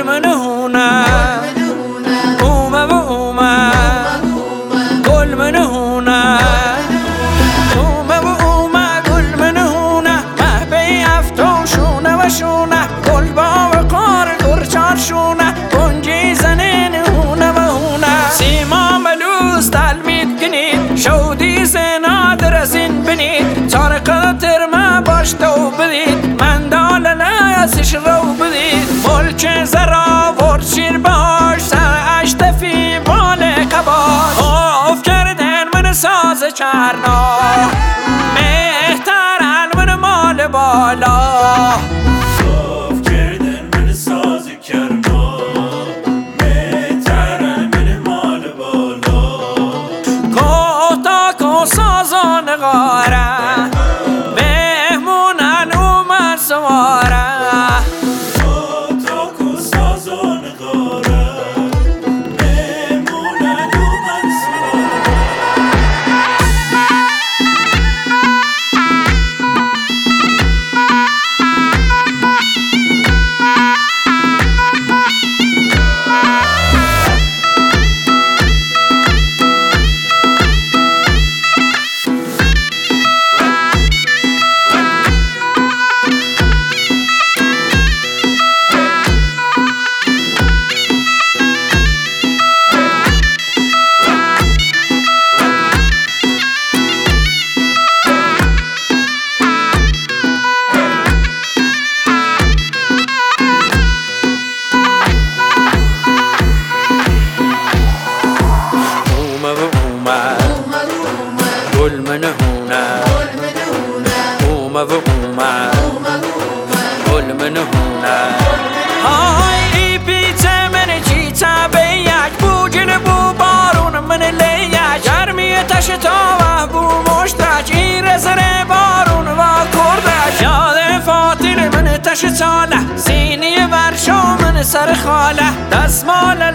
من هونه اومه و اومه گل من هونه اومه و اومه گل من هونه محبه افتون شونه و شونه گل با وقار گرچار شونه گنجی زنین هونه و هونه سیما ملوس تلمید گنید شودی زناد رزین بنید تارق ترمه باش تو بدید من دال لسش رو بدید ملک زرا ورد شیر باش سرعش تفی بال قباش آف کردن من ساز چرنا مهترن من مال بالا آف کردن من ساز کرنا مهترن من مال بالا کوتا کو سازان غاره مهمونن اومد سواره گل من هونه اومه و اومه گل من هونه های ای پیچه من چیچه به یک بوجن بو بارون من لیک گرمی تش تا بو مشترک این رزر بارون و کردک یاد فاطر من تش چاله سینی ورشو من سر خاله دستمال